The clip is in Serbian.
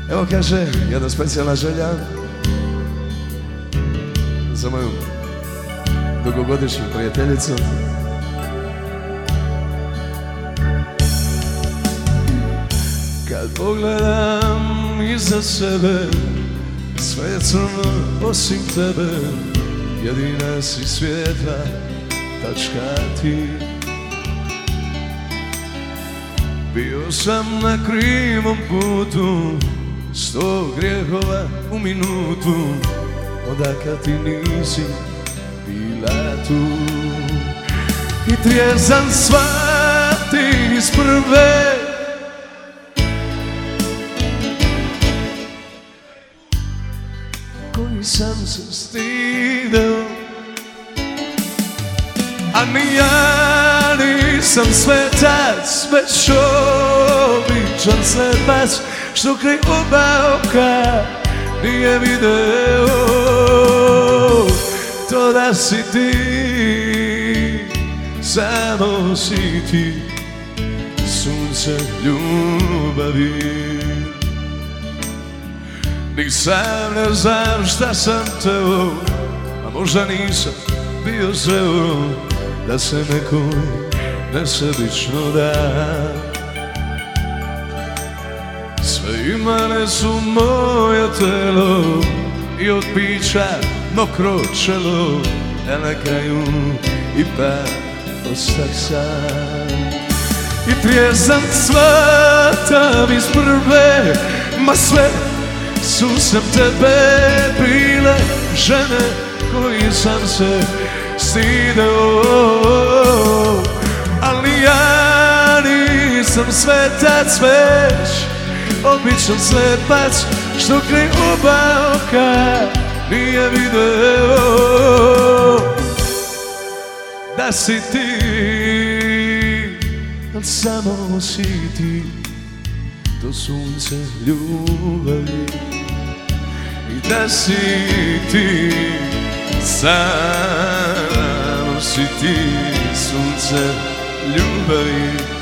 Evo kaže jedna specijalna želja za moju dugogodišnju prijateljicu. Kad pogledam iza sebe, sve je crno osim tebe, jedina si svjetla tačka ti. Bio sam na krivom putu, 100 grijehova u minutu, onda kad ti nisi bila tu. I trijezan shvatim iz prve, koji sam se stideo, a ni ja nisam svetac, već običan slepac, što kraj oba oka nije video to da si ti, samo si ti, sunce ljubavi. Ni sam ne znam šta sam teo, a možda nisam bio zreo da se nekoj nesebično da. Sve imane su moje telo i od pića mokro čelo, a na kraju ipak ostah sam. I trijezan shvatam iz prve, ma sve su sam tebe bile žene koji sam se stideo, ali ja nisam svetac, već običan slepac, što kraj oba oka nije video da si ti, al samo si ti, to sunce ljubavi. I da si ti, samo si ti, sunce ljubavi.